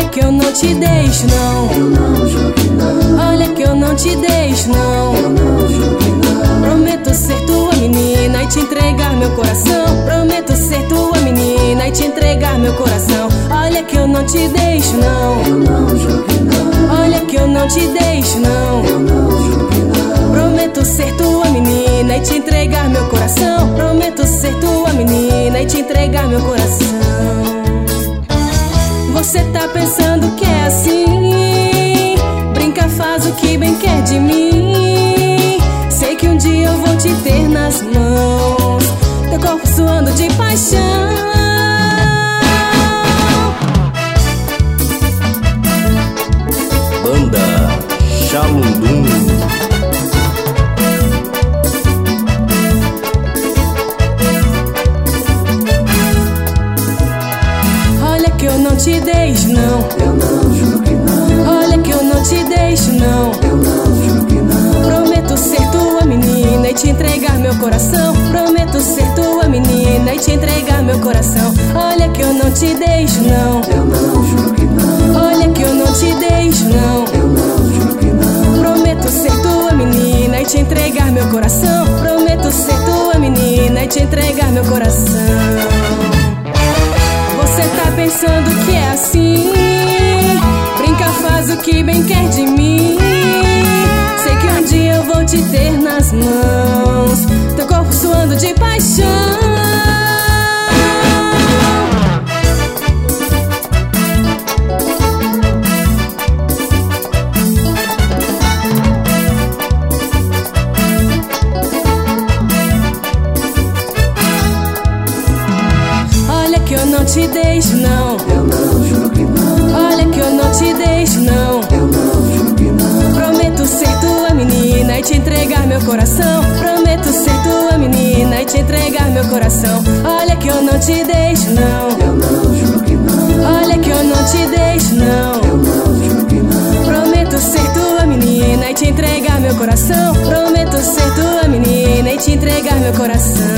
que eu não te deixo, não. Eu não juro que não. Olha que eu não te deixo, não. Eu não juro que não. Prometo ser tua menina e te entregar meu coração. Prometo ser tua menina e te entregar meu coração. Olha que eu não te deixo, não. Eu não juro que não. Olha que eu não te deixo, não. Eu não juro que não. Prometo ser tua menina e te entregar meu coração. Prometo ser tua menina e te entregar meu coração. Você tá pensando que é assim? Brinca, faz o que bem quer de mim. Sei que um dia eu vou te ter nas mãos, teu corpo suando de paixão. Banda Xalundum. Olha que eu não te deixo, não. Eu não juro que não. Olha que eu não te deixo, não. Eu não juro que não. Prometo ser tua menina e te entregar meu coração. Prometo ser tua menina e te entregar meu coração. Olha que eu não te deixo, não. Eu não juro que não. Olha que eu não te deixo, não. Eu não juro que não. Prometo ser tua menina e te entregar meu coração. Prometo ser tua menina e te entregar meu coração. Você tá pensando que é assim? Brinca, faz o que bem quer de mim. Sei que um dia eu vou te ter nas mãos, teu corpo suando de paixão. Olha que eu não te deixo, não. Eu não juro que não. Olha que eu não te deixo, não. Eu não juro que não. Prometo ser tua menina e te entregar meu coração. Prometo ser tua menina e te entregar meu coração. Olha que eu não te deixo, não. Eu não juro que não. Olha que eu não te deixo, não. Eu não juro que não. Prometo ser tua menina e te entregar meu coração. Prometo ser tua menina e te entregar meu coração.